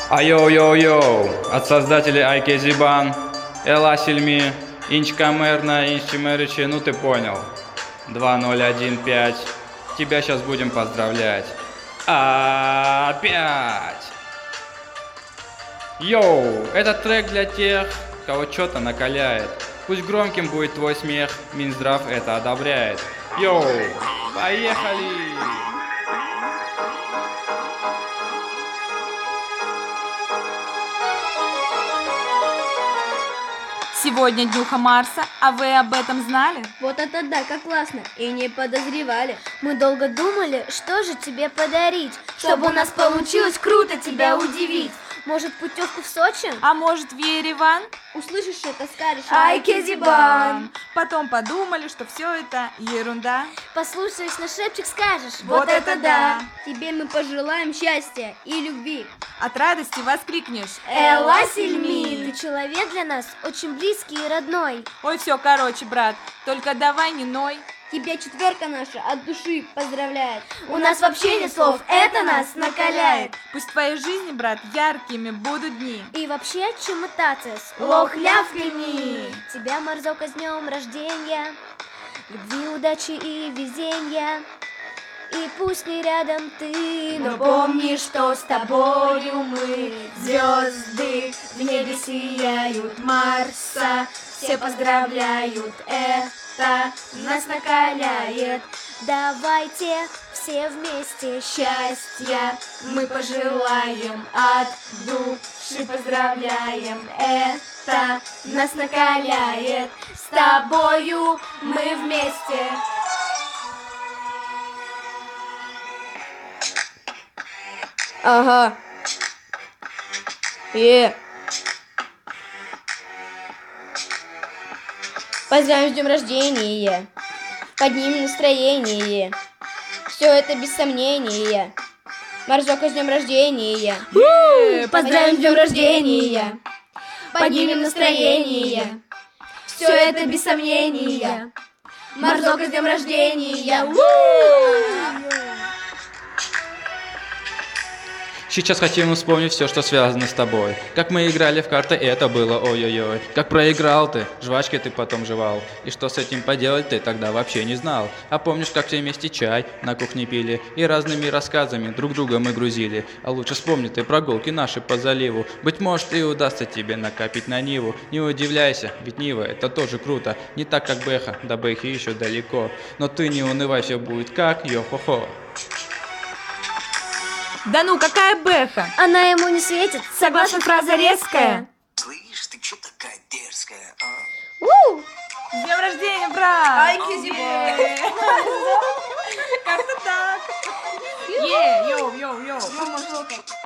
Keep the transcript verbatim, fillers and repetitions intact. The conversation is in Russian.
Айоу-йоу-йоу, от создателей Айкезибан, Эла Сильми, Инчкамерна, Инчимеричи, ну ты понял. два ноль один пять, тебя сейчас будем поздравлять. Опять! Йоу, этот трек для тех, кого что-то накаляет. Пусть громким будет твой смех, Минздрав это одобряет. Йоу, поехали! Сегодня днюха Марса, а вы об этом знали? Вот это да, как классно, и не подозревали. Мы долго думали, что же тебе подарить, чтобы у нас получилось круто тебя удивить. Может, путевку в Сочи? А может, в Ереван? Услышишь это, скажешь: Айкезибан! Потом подумали, что все это ерунда. Послушаешь наш шепчик, скажешь: Вот это да! Тебе мы пожелаем счастья и любви. От радости воскликнешь: Эла Сильми! Ты человек для нас очень близкий и родной. Ой, все, короче, брат, только давай не ной. Тебя четверка наша от души поздравляет. У нас вообще нет слов, это нас накаляет. Пусть в твоей жизни, брат, яркими будут дни. И вообще чуматацис, лох-лявкани. Тебя, Марзока, с днем рождения, любви, удачи и везения. И пусть не рядом ты, но помни, что с тобою мы. Звезды в небе сияют Марса, все поздравляют, это нас накаляет. Давайте все вместе счастья Мы пожелаем от души, поздравляем, это нас накаляет. С тобою мы вместе. Ага. Е. Поздравим с днем рождения. Поднимем настроение. Все это без сомнения. Марзока, с днем рождения. Поздравим с днем рождения. Поднимем настроение. Все это без сомнения. Марзока, с днем рождения. Сейчас хотим вспомнить все, что связано с тобой. Как мы играли в карты, это было ой-ой-ой. Как проиграл ты, жвачки ты потом жевал. И что с этим поделать ты тогда вообще не знал. А помнишь, как все вместе чай на кухне пили и разными рассказами друг друга мы грузили. А лучше вспомни ты прогулки наши по заливу. Быть может, и удастся тебе накопить на Ниву. Не удивляйся, ведь Нива это тоже круто. Не так, как Бэха, до Бэхи еще далеко. Но ты не унывай, все будет как йо-хо-хо. Да ну, какая Бэха? Она ему не светит. Согласна, фраза резкая. Слышь, ты чё такая дерзкая, а? У! С днем рождения, брат! Айкезибан! Как-то так. Е, йоу, йоу, йоу. Мама, жопа.